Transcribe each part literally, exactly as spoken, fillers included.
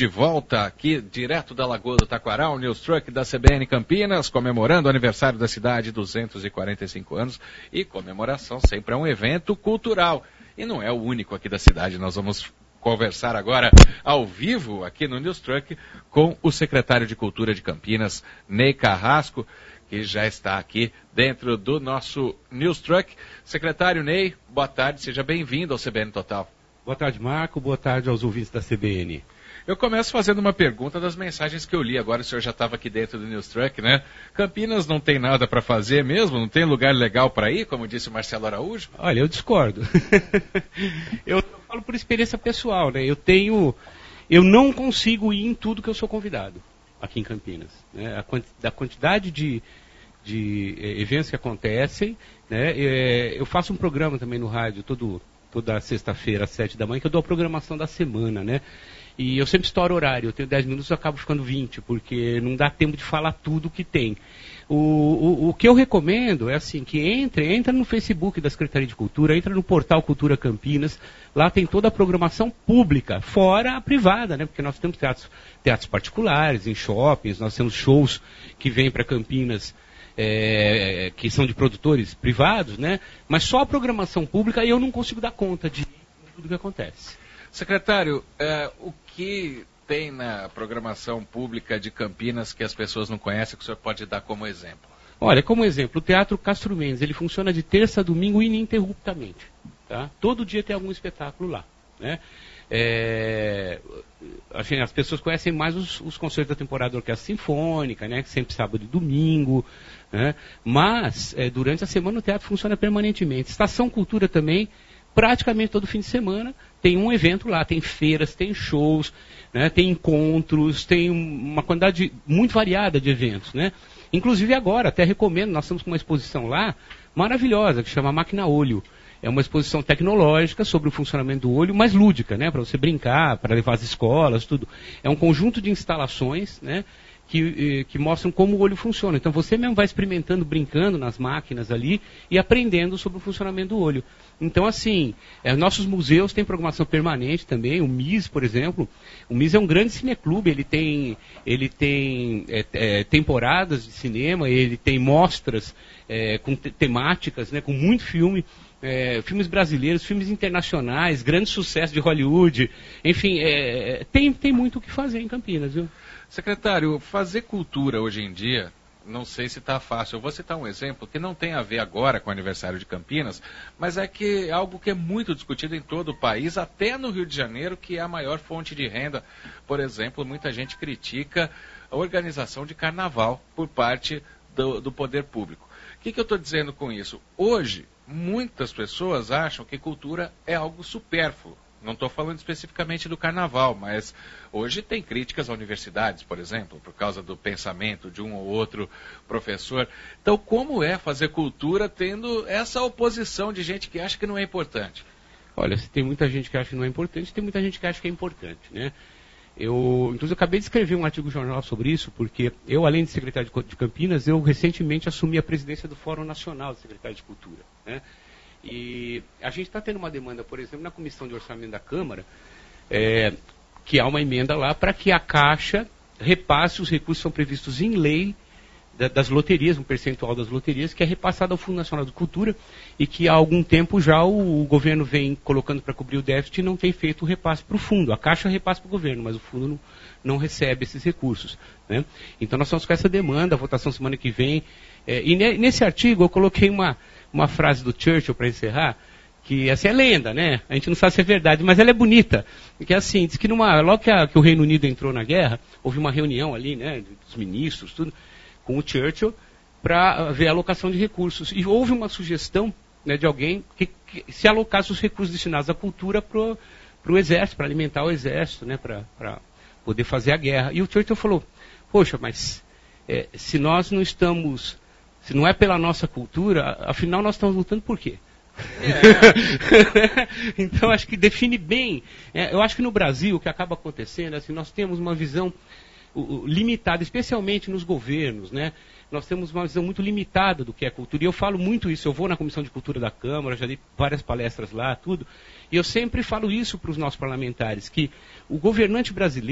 de volta aqui, direto da Lagoa do Taquaral, o News Truck da C B N Campinas, comemorando o aniversário da cidade, duzentos e quarenta e cinco anos, e comemoração sempre é um evento cultural. E não é o único aqui da cidade, nós vamos conversar agora ao vivo aqui no News Truck com o secretário de Cultura de Campinas, Ney Carrasco, que já está aqui dentro do nosso News Truck. Secretário Ney, boa tarde, seja bem-vindo ao C B N Total. Boa tarde, Marco, boa tarde aos ouvintes da C B N. Eu começo fazendo uma pergunta das mensagens que eu li, agora o senhor já estava aqui dentro do News Truck, né? Campinas não tem nada para fazer mesmo? Não tem lugar legal para ir, como disse o Marcelo Araújo? Olha, eu discordo. eu falo por experiência pessoal, né? Eu tenho... Eu não consigo ir em tudo que eu sou convidado aqui em Campinas. Né? A quanti... Da quantidade de, de eventos que acontecem, né? Eu faço um programa também no rádio todo, toda sexta-feira às sete da manhã, que eu dou a programação da semana, né? E eu sempre estouro horário, eu tenho dez minutos e acabo ficando vinte, porque não dá tempo de falar tudo que tem. O, o, o que eu recomendo é assim, que entre, entra no Facebook da Secretaria de Cultura, entra no portal Cultura Campinas, lá tem toda a programação pública, fora a privada, né? Porque nós temos teatros, teatros particulares, em shoppings, nós temos shows que vêm para Campinas, é, que são de produtores privados, né? Mas só a programação pública, eu não consigo dar conta de tudo que acontece. Secretário, é, o que tem na programação pública de Campinas que as pessoas não conhecem, que o senhor pode dar como exemplo? Olha, como exemplo, o Teatro Castro Mendes, ele funciona de terça a domingo ininterruptamente. Tá? Todo dia tem algum espetáculo lá. Né? É, assim, as pessoas conhecem mais os, os concertos da temporada da Orquestra Sinfônica, né? Sempre sábado e domingo. Né? Mas, é, durante a semana o teatro funciona permanentemente. Estação Cultura também, praticamente todo fim de semana, tem um evento lá, tem feiras, tem shows, né, tem encontros, tem uma quantidade muito variada de eventos. Né? Inclusive agora, até recomendo, nós estamos com uma exposição lá, maravilhosa, que chama Máquina Olho. É uma exposição tecnológica sobre o funcionamento do olho, mas lúdica, né, para você brincar, para levar as escolas, tudo. É um conjunto de instalações, né, Que, que mostram como o olho funciona. Então você mesmo vai experimentando, brincando nas máquinas ali e aprendendo sobre o funcionamento do olho. Então assim, é, nossos museus têm programação permanente também, o M I S, por exemplo. O M I S é um grande cineclube, ele tem, ele tem é, é, temporadas de cinema, ele tem mostras é, com te temáticas, né, com muito filme. É, filmes brasileiros, filmes internacionais, grande sucesso de Hollywood. Enfim, é, tem, tem muito o que fazer em Campinas, viu? Secretário, fazer cultura hoje em dia, não sei se está fácil. Eu vou citar um exemplo que não tem a ver agora com o aniversário de Campinas, mas é que é algo que é muito discutido em todo o país, até no Rio de Janeiro, que é a maior fonte de renda. Por exemplo, muita gente critica a organização de carnaval por parte do, do poder público. O que, que eu estou dizendo com isso? Hoje, muitas pessoas acham que cultura é algo supérfluo. Não estou falando especificamente do carnaval, mas hoje tem críticas a universidades, por exemplo, por causa do pensamento de um ou outro professor. Então, como é fazer cultura tendo essa oposição de gente que acha que não é importante? Olha, se tem muita gente que acha que não é importante, tem muita gente que acha que é importante, né? Eu, inclusive, eu acabei de escrever um artigo de jornal sobre isso, porque eu, além de secretário de Campinas, eu recentemente assumi a presidência do Fórum Nacional de Secretário de Cultura, né? E a gente está tendo uma demanda, por exemplo, na Comissão de Orçamento da Câmara, é, que há uma emenda lá para que a Caixa repasse os recursos que são previstos em lei da, das loterias, um percentual das loterias, que é repassado ao Fundo Nacional de Cultura e que há algum tempo já o, o governo vem colocando para cobrir o déficit e não tem feito o repasse para o fundo. A Caixa repassa para o governo, mas o fundo não, não recebe esses recursos. Né? Então nós estamos com essa demanda, a votação semana que vem. É, e ne, nesse artigo eu coloquei uma... uma frase do Churchill para encerrar, que essa é lenda, né? A gente não sabe se é verdade, mas ela é bonita. Que é assim, diz que numa, logo que, a, que o Reino Unido entrou na guerra, houve uma reunião ali, né, dos ministros, tudo, com o Churchill, para ver a alocação de recursos. E houve uma sugestão, né, de alguém que, que se alocasse os recursos destinados à cultura para o exército, para alimentar o exército, né, para poder fazer a guerra. E o Churchill falou, poxa, mas é, se nós não estamos... Se não é pela nossa cultura, afinal nós estamos lutando por quê? É. Então acho que define bem. É, eu acho que no Brasil o que acaba acontecendo é assim, nós temos uma visão uh, limitada, especialmente nos governos, né? Nós temos uma visão muito limitada do que é cultura. E eu falo muito isso, eu vou na Comissão de Cultura da Câmara, já dei várias palestras lá, tudo. E eu sempre falo isso para os nossos parlamentares, que o governante brasileiro,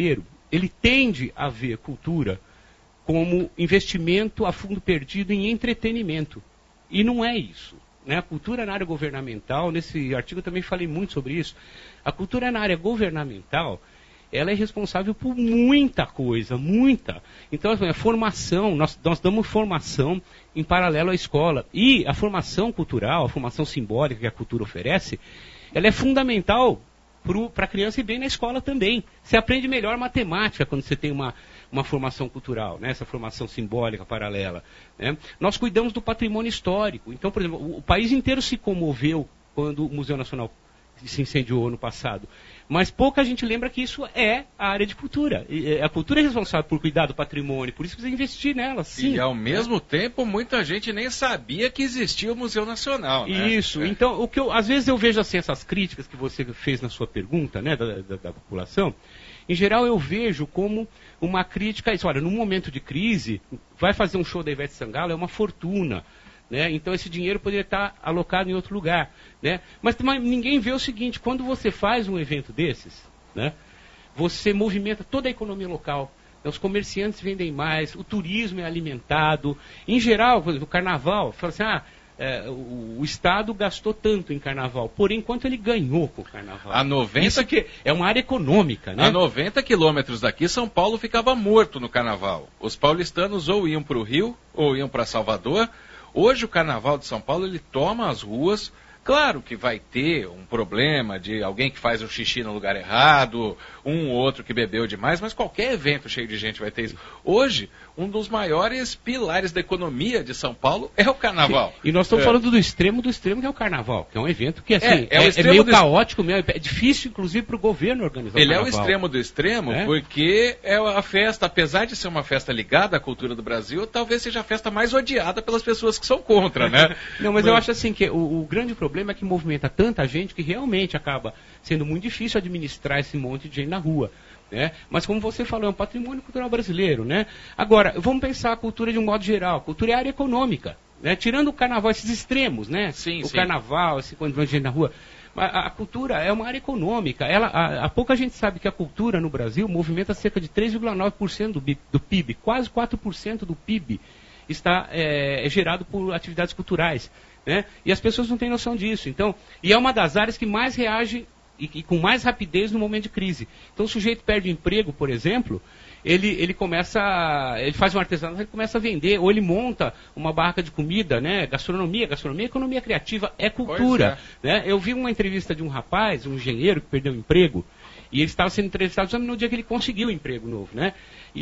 ele tende a ver cultura como investimento a fundo perdido em entretenimento. E não é isso. Né? A cultura na área governamental, nesse artigo eu também falei muito sobre isso, a cultura na área governamental, ela é responsável por muita coisa, muita. Então, a formação, nós, nós damos formação em paralelo à escola. E a formação cultural, a formação simbólica que a cultura oferece, ela é fundamental para a criança ir bem na escola também. Você aprende melhor matemática quando você tem uma, uma formação cultural, né? Essa formação simbólica paralela. Né? Nós cuidamos do patrimônio histórico. Então, por exemplo, o, o país inteiro se comoveu quando o Museu Nacional se incendiou no passado. Mas pouca gente lembra que isso é a área de cultura. E a cultura é responsável por cuidar do patrimônio, por isso precisa investir nela, sim. E ao mesmo é. tempo, muita gente nem sabia que existia o Museu Nacional, né? Isso. É. Então, o que eu, às vezes eu vejo assim, essas críticas que você fez na sua pergunta, né, da, da, da população, em geral eu vejo como uma crítica, isso, olha, num momento de crise, vai fazer um show da Ivete Sangalo, é uma fortuna. Né? Então esse dinheiro poderia estar alocado em outro lugar. Né? Mas, mas ninguém vê o seguinte, quando você faz um evento desses, né, você movimenta toda a economia local, né, os comerciantes vendem mais, o turismo é alimentado. Em geral, o carnaval, fala assim, ah, é, o, o Estado gastou tanto em carnaval, porém quanto ele ganhou com o carnaval. A noventa... Isso que é uma área econômica. Né? A noventa quilômetros daqui, São Paulo ficava morto no carnaval. Os paulistanos ou iam para o Rio, ou iam para Salvador. Hoje o Carnaval de São Paulo, ele toma as ruas, claro que vai ter um problema de alguém que faz o xixi no lugar errado, um ou outro que bebeu demais, mas qualquer evento cheio de gente vai ter isso. Hoje, um dos maiores pilares da economia de São Paulo é o Carnaval. Sim. E nós estamos é. falando do extremo do extremo, que é o Carnaval, que é um evento que assim, é, é, é, é meio do... caótico mesmo, é difícil inclusive para o governo organizar Ele o Carnaval. Ele é o extremo do extremo é? porque é a festa, apesar de ser uma festa ligada à cultura do Brasil, talvez seja a festa mais odiada pelas pessoas que são contra, né? Não, mas, mas eu acho assim que o, o grande problema é que movimenta tanta gente que realmente acaba sendo muito difícil administrar esse monte de gente na rua. Né? Mas como você falou, é um patrimônio cultural brasileiro. Né? Agora, vamos pensar a cultura de um modo geral. A cultura é área econômica. Né? Tirando o carnaval, esses extremos, né? Sim, o sim. carnaval, esse quando vai gente na rua. A, a cultura é uma área econômica. Ela, a, a pouca gente sabe que a cultura no Brasil movimenta cerca de três vírgula nove por cento do, do P I B. Quase quatro por cento do P I B está é, é gerado por atividades culturais. Né? E as pessoas não têm noção disso. Então, e é uma das áreas que mais reage e, e com mais rapidez no momento de crise. Então, o sujeito perde o emprego, por exemplo, ele, ele começa, ele faz um artesanato, ele começa a vender, ou ele monta uma barraca de comida, né? Gastronomia, gastronomia, economia criativa, é cultura. É. Né? Eu vi uma entrevista de um rapaz, um engenheiro que perdeu o emprego, e ele estava sendo entrevistado no dia que ele conseguiu o emprego novo, né?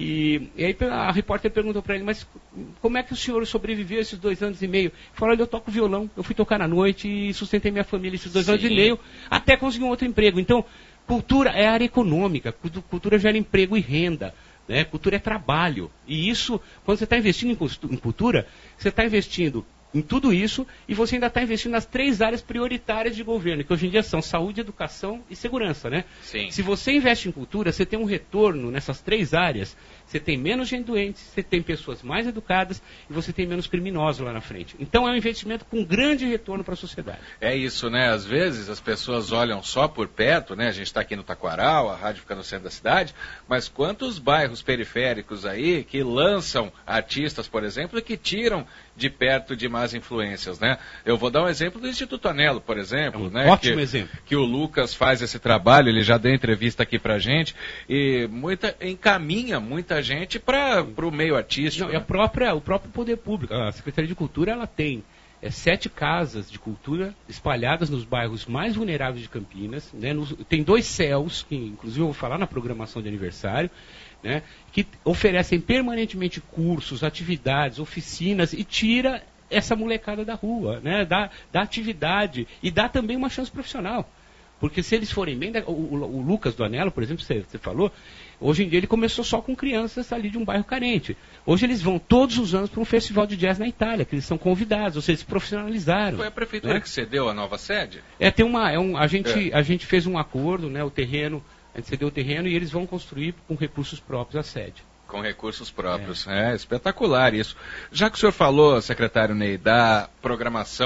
E, e aí a repórter perguntou para ele, mas como é que o senhor sobreviveu esses dois anos e meio? Ele falou, olha, eu toco violão, eu fui tocar na noite e sustentei minha família esses dois Sim. anos e meio, até conseguir um outro emprego. Então, cultura é área econômica, cultura gera emprego e renda. Né? Cultura é trabalho. E isso, quando você está investindo em cultura, você está investindo em tudo isso e você ainda está investindo nas três áreas prioritárias de governo, que hoje em dia são saúde, educação e segurança. Né? Sim. Se você investe em cultura, você tem um retorno nessas três áreas, você tem menos gente doente, você tem pessoas mais educadas e você tem menos criminosos lá na frente. Então é um investimento com grande retorno para a sociedade. É isso, né? Às vezes as pessoas olham só por perto, né? A gente está aqui no Taquaral, a rádio fica no centro da cidade, mas quantos bairros periféricos aí que lançam artistas, por exemplo, e que tiram de perto de más influências, né? Eu vou dar um exemplo do Instituto Anelo, por exemplo, é um né? Ótimo que, exemplo. Que o Lucas faz esse trabalho, ele já deu entrevista aqui pra gente e muita, encaminha muita gente para o meio artístico. Não, né? e a própria, o próprio poder público, a Secretaria de Cultura, ela tem é, sete casas de cultura espalhadas nos bairros mais vulneráveis de Campinas, né? Nos, tem dois céus, que inclusive eu vou falar na programação de aniversário, né? Que oferecem permanentemente cursos, atividades, oficinas e tira essa molecada da rua, né? dá, dá atividade e dá também uma chance profissional. Porque se eles forem bem, o, o, o Lucas do Anelo, por exemplo, você, você falou, hoje em dia ele começou só com crianças ali de um bairro carente. Hoje eles vão todos os anos para um festival de jazz na Itália, que eles são convidados, ou seja, eles se profissionalizaram. Foi a prefeitura, né, que cedeu a nova sede? É, tem uma, é um, a, gente, é. a gente fez um acordo, né, o terreno, a gente cedeu o terreno e eles vão construir com recursos próprios a sede. Com recursos próprios. É. é espetacular isso. Já que o senhor falou, secretário Ney, da programação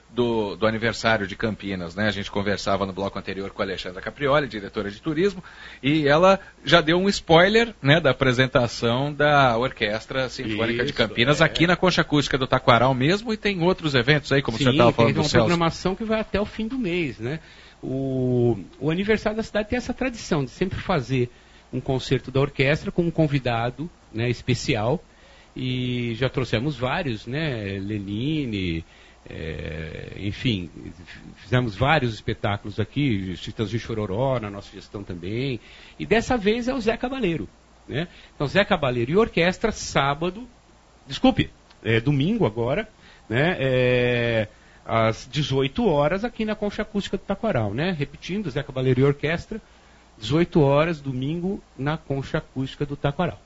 do, do aniversário de Campinas, né? A gente conversava no bloco anterior com a Alexandra Caprioli, diretora de turismo, e ela já deu um spoiler, né, da apresentação da Orquestra Sinfônica Isso, de Campinas, é. aqui na Concha Acústica do Taquaral mesmo, e tem outros eventos aí, como Sim, você estava falando do Celso. Tem uma programação que vai até o fim do mês, né? O, o aniversário da cidade tem essa tradição de sempre fazer um concerto da orquestra com um convidado, né, especial, e já trouxemos vários, né, Lenine, é, enfim, fizemos vários espetáculos aqui, Titãs de Chororó na nossa gestão também, e dessa vez é o Zé Cabaleiro, né? Então Zé Cabaleiro e orquestra, sábado, desculpe, é, domingo agora, né, é, às dezoito horas aqui na Concha Acústica do Taquaral, né? Repetindo, Zé Cabaleiro e orquestra, dezoito horas, domingo, na Concha Acústica do Taquaral.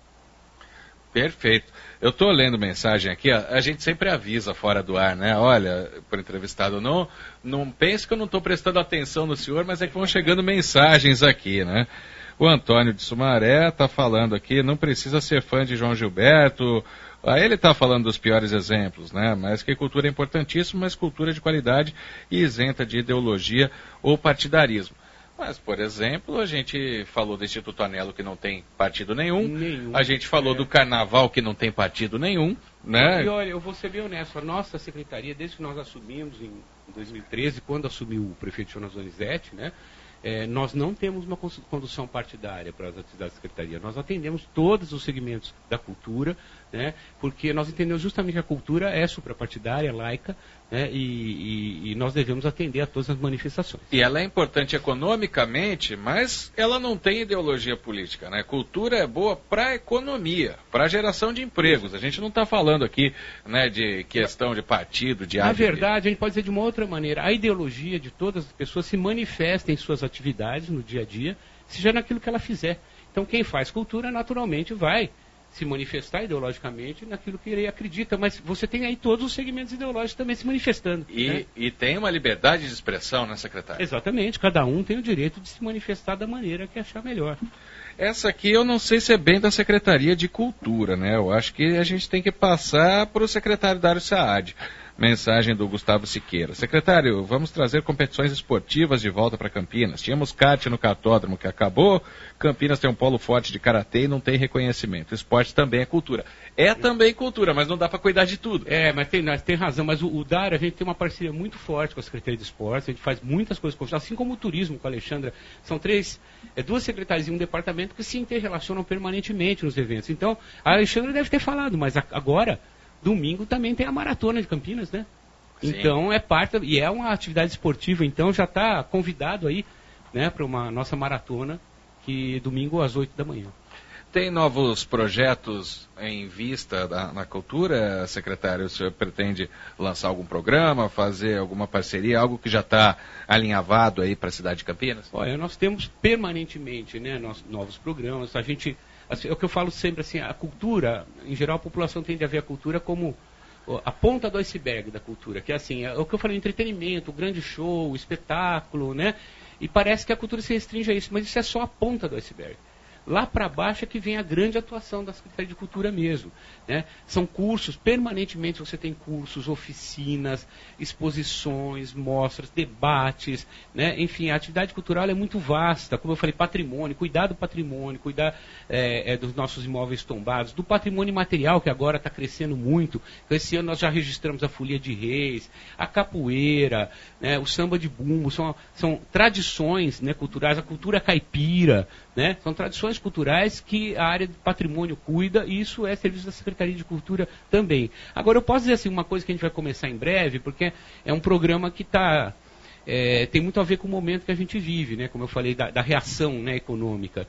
Perfeito. Eu estou lendo mensagem aqui, ó, a gente sempre avisa fora do ar, né? Olha, por entrevistado, não, não pense que eu não estou prestando atenção no senhor, mas é que vão chegando mensagens aqui, né? O Antônio de Sumaré está falando aqui, não precisa ser fã de João Gilberto. Aí ele está falando dos piores exemplos, né? Mas que cultura é importantíssima, mas cultura de qualidade e isenta de ideologia ou partidarismo. Mas, por exemplo, a gente falou do Instituto Anelo, que não tem partido nenhum. nenhum a gente falou é. do Carnaval, que não tem partido nenhum, né? E olha, eu vou ser bem honesto, a nossa secretaria, desde que nós assumimos em dois mil e treze, quando assumiu o prefeito Jonas Donizete, né? É, nós não temos uma condução partidária para as atividades da secretaria. Nós atendemos todos os segmentos da cultura, né, porque nós entendemos justamente que a cultura é suprapartidária, laica, né, e, e, e nós devemos atender a todas as manifestações. E ela é importante economicamente, mas ela não tem ideologia política, né? Cultura é boa para a economia, para a geração de empregos. A gente não está falando aqui, né, de questão de partido, de... Na verdade, a gente pode dizer de uma outra maneira, a ideologia de todas as pessoas se manifesta em suas atividades no dia a dia, seja naquilo que ela fizer. Então quem faz cultura naturalmente vai se manifestar ideologicamente naquilo que ele acredita, mas você tem aí todos os segmentos ideológicos também se manifestando. E, né? e tem uma liberdade de expressão, né, secretário? Exatamente, cada um tem o direito de se manifestar da maneira que achar melhor. Essa aqui eu não sei se é bem da Secretaria de Cultura, né? Eu acho que a gente tem que passar para o secretário Dário Saad. Mensagem do Gustavo Siqueira. Secretário, vamos trazer competições esportivas de volta para Campinas. Tínhamos kart no cartódromo que acabou. Campinas tem um polo forte de karatê e não tem reconhecimento. Esporte também é cultura. É também cultura, mas não dá para cuidar de tudo. É, mas tem, tem razão. Mas o, o Dário, a gente tem uma parceria muito forte com a Secretaria de Esportes. A gente faz muitas coisas com assim como o turismo com a Alexandra. São três, é, duas secretarias e um departamento que se interrelacionam permanentemente nos eventos. Então, a Alexandra deve ter falado, mas a, agora... Domingo também tem a Maratona de Campinas, né? Sim. Então é parte, e é uma atividade esportiva, então já está convidado aí, né, para uma nossa maratona, que domingo às oito da manhã. Tem novos projetos em vista da, na cultura, secretário? O senhor pretende lançar algum programa, fazer alguma parceria, algo que já está alinhavado aí para a cidade de Campinas? Olha, nós temos permanentemente, né, nós, novos programas, a gente... Assim, é o que eu falo sempre, assim, a cultura, em geral a população tende a ver a cultura como a ponta do iceberg da cultura, que é assim, é o que eu falei, entretenimento, o grande show, o espetáculo, né? E parece que a cultura se restringe a isso, mas isso é só a ponta do iceberg. Lá para baixo é que vem a grande atuação da Secretaria de Cultura mesmo, né? São cursos, permanentemente você tem cursos, oficinas, exposições, mostras, debates, né? Enfim, a atividade cultural é muito vasta, como eu falei, patrimônio, cuidar do patrimônio, cuidar é, é, dos nossos imóveis tombados, do patrimônio material que agora está crescendo muito. Então, esse ano nós já registramos a Folia de Reis, a capoeira, né? O samba de bumbo, são, são tradições, né, culturais, a cultura caipira, né? São tradições culturais que a área de patrimônio cuida, e isso é serviço da Secretaria de Cultura também. Agora, eu posso dizer assim, uma coisa que a gente vai começar em breve, porque é um programa que tá, é, tem muito a ver com o momento que a gente vive, né? Como eu falei, da, da reação, né, econômica.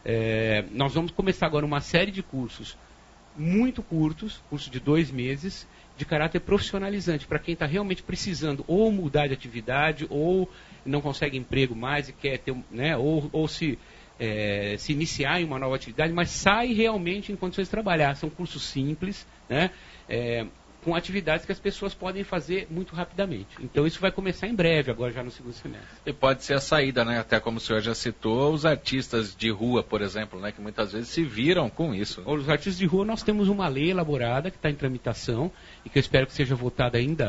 É, nós vamos começar agora uma série de cursos muito curtos, cursos de dois meses, de caráter profissionalizante, para quem está realmente precisando ou mudar de atividade, ou não consegue emprego mais e quer ter, né, ou, ou se... É, se iniciar em uma nova atividade, mas sai realmente em condições de trabalhar. São cursos simples, né, é, com atividades que as pessoas podem fazer muito rapidamente. Então isso vai começar em breve, agora já no segundo semestre. E pode ser a saída, né? Até como o senhor já citou, os artistas de rua, por exemplo, né, que muitas vezes se viram com isso. Os artistas de rua, nós temos uma lei elaborada que está em tramitação e que eu espero que seja votada ainda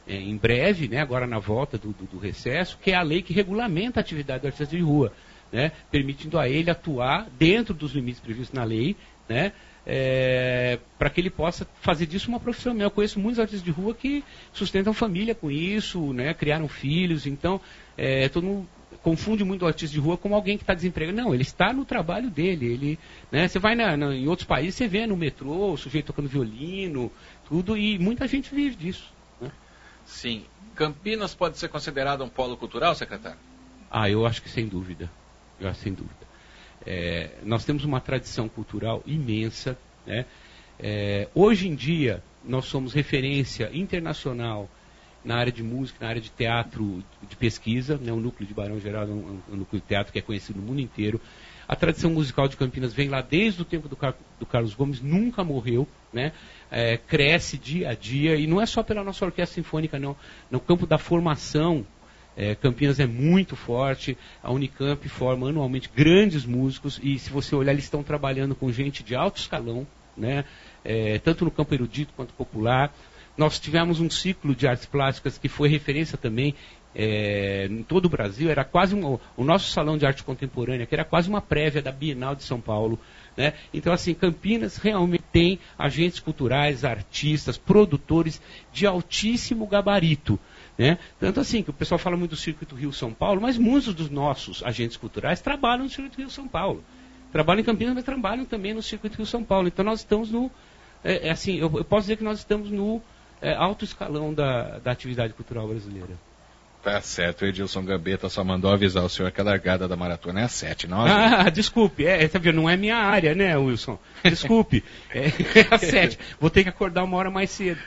é, em breve, né, agora na volta do, do, do recesso, que é a lei que regulamenta a atividade do artista de rua, né, permitindo a ele atuar dentro dos limites previstos na lei, né, é, para que ele possa fazer disso uma profissão. Eu conheço muitos artistas de rua que sustentam família com isso, né, criaram filhos, então é, todo mundo confunde muito o artista de rua como alguém que está desempregado. Não, ele está no trabalho dele. Ele, né, você vai na, na, em outros países, você vê no metrô, o sujeito tocando violino, tudo, e muita gente vive disso. Né? Sim. Campinas pode ser considerado um polo cultural, secretário? Ah, eu acho que sem dúvida. Eu acho sem dúvida. É, nós temos uma tradição cultural imensa, né? É, hoje em dia, nós somos referência internacional na área de música, na área de teatro de pesquisa, né? O núcleo de Barão Geraldo é um, um núcleo de teatro que é conhecido no mundo inteiro. A tradição musical de Campinas vem lá desde o tempo do, Car do Carlos Gomes, nunca morreu, né? É, cresce dia a dia, e não é só pela nossa orquestra sinfônica, não. No campo da formação, é, Campinas é muito forte, a Unicamp forma anualmente grandes músicos, e se você olhar, eles estão trabalhando com gente de alto escalão, né? É, tanto no campo erudito quanto popular. Nós tivemos um ciclo de artes plásticas que foi referência também é, em todo o Brasil. Era quase um, o nosso salão de arte contemporânea, que era quase uma prévia da Bienal de São Paulo. Né? Então, assim, Campinas realmente tem agentes culturais, artistas, produtores de altíssimo gabarito. Né? Tanto assim, que o pessoal fala muito do Circuito Rio-São Paulo, mas muitos dos nossos agentes culturais trabalham no Circuito Rio-São Paulo. Trabalham em Campinas, mas trabalham também no Circuito Rio-São Paulo. Então, nós estamos no... É, é assim, eu, eu posso dizer que nós estamos no é, alto escalão da, da atividade cultural brasileira. Tá certo, o Edilson Gambetta só mandou avisar o senhor que a largada da maratona é às sete, não? Ah, desculpe, é, tá vendo, não é minha área, né, Wilson? Desculpe, é, é às sete. Vou ter que acordar uma hora mais cedo.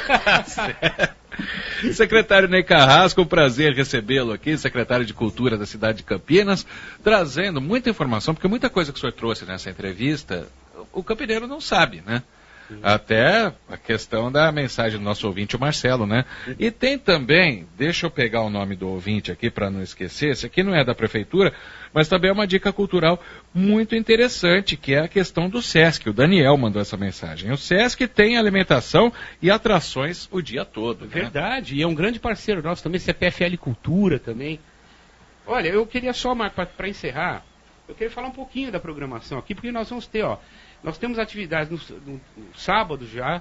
Secretário Ney Carrasco, um prazer recebê-lo aqui, secretário de Cultura da cidade de Campinas, trazendo muita informação, porque muita coisa que o senhor trouxe nessa entrevista, o campineiro não sabe, né? Sim. Até a questão da mensagem do nosso ouvinte, o Marcelo, né? E tem também, deixa eu pegar o nome do ouvinte aqui para não esquecer, esse aqui não é da prefeitura, mas também é uma dica cultural muito interessante, que é a questão do Sesc. O Daniel mandou essa mensagem. O Sesc tem alimentação e atrações o dia todo. Verdade, né? E é um grande parceiro nosso também, C P F L Cultura também. Olha, eu queria só, Marco, para encerrar, eu queria falar um pouquinho da programação aqui, porque nós vamos ter, ó, nós temos atividades no, no, no sábado já,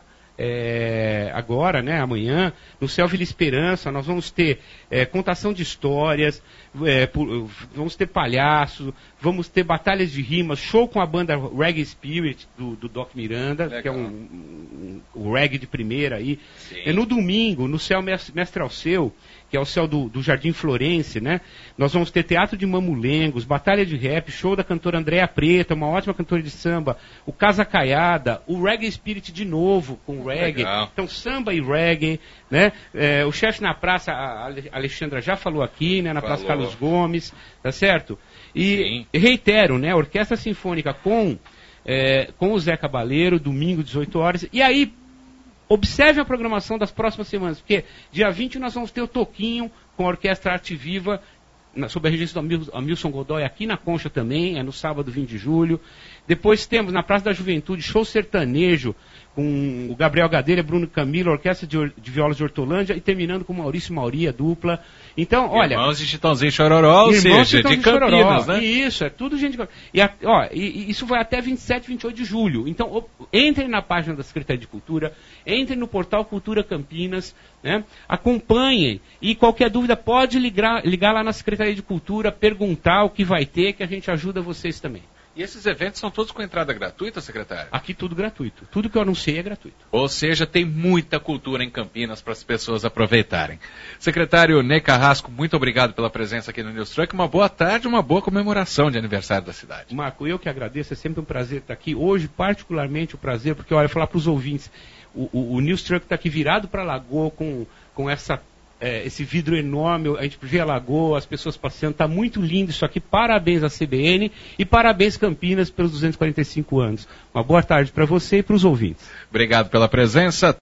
é, agora, né, amanhã, no Céu Vila Esperança, nós vamos ter é, contação de histórias, é, por, vamos ter palhaço, vamos ter batalhas de rimas, show com a banda Reggae Spirit, do, do Doc Miranda, Legal. que é um, um, um, um reggae de primeira aí. É, no domingo, no Céu Mestre Alceu, que é o céu do, do Jardim Florence, né? Nós vamos ter teatro de mamulengos, batalha de rap, show da cantora Andréa Preta, uma ótima cantora de samba, o Casa Caiada, o Reggae Spirit de novo, com reggae. Legal. Então, samba e reggae, né? É, o chefe na praça, a Alexandra já falou aqui, né? Na falou. Praça Carlos Gomes, tá certo? E Sim. reitero, né? Orquestra Sinfônica com, é, com o Zé Cabaleiro, domingo, dezoito horas, e aí, observe a programação das próximas semanas, porque dia vinte nós vamos ter o Toquinho com a Orquestra Arte Viva, na, sob a regência do Hamilton Godoy, aqui na Concha também, é no sábado vinte de julho. Depois temos na Praça da Juventude, show sertanejo, com o Gabriel Gadelha, Bruno Camilo, Orquestra de, de Violas de Hortolândia, e terminando com Maurício Mauri, a dupla. Então, olha... Irmãos de Chitãozinho Chororó, ou seja, de Campinas, né? Isso, é tudo gente... E, a, ó, e, e isso vai até vinte e sete, vinte e oito de julho. Então, ó, entrem na página da Secretaria de Cultura, entrem no portal Cultura Campinas, né? Acompanhem, e qualquer dúvida pode ligar, ligar lá na Secretaria de Cultura, perguntar o que vai ter, que a gente ajuda vocês também. E esses eventos são todos com entrada gratuita, secretário? Aqui tudo gratuito. Tudo que eu anunciei é gratuito. Ou seja, tem muita cultura em Campinas para as pessoas aproveitarem. Secretário Ney Carrasco, muito obrigado pela presença aqui no News Truck. Uma boa tarde, uma boa comemoração de aniversário da cidade. Marco, eu que agradeço. É sempre um prazer estar aqui. Hoje, particularmente, o prazer, porque, olha, falar para os ouvintes, o, o, o News Truck está aqui virado para a Lagoa com, com essa... É, esse vidro enorme, a gente vê a lagoa, as pessoas passeando, está muito lindo isso aqui, parabéns à C B N e parabéns Campinas pelos duzentos e quarenta e cinco anos. Uma boa tarde para você e para os ouvintes. Obrigado pela presença.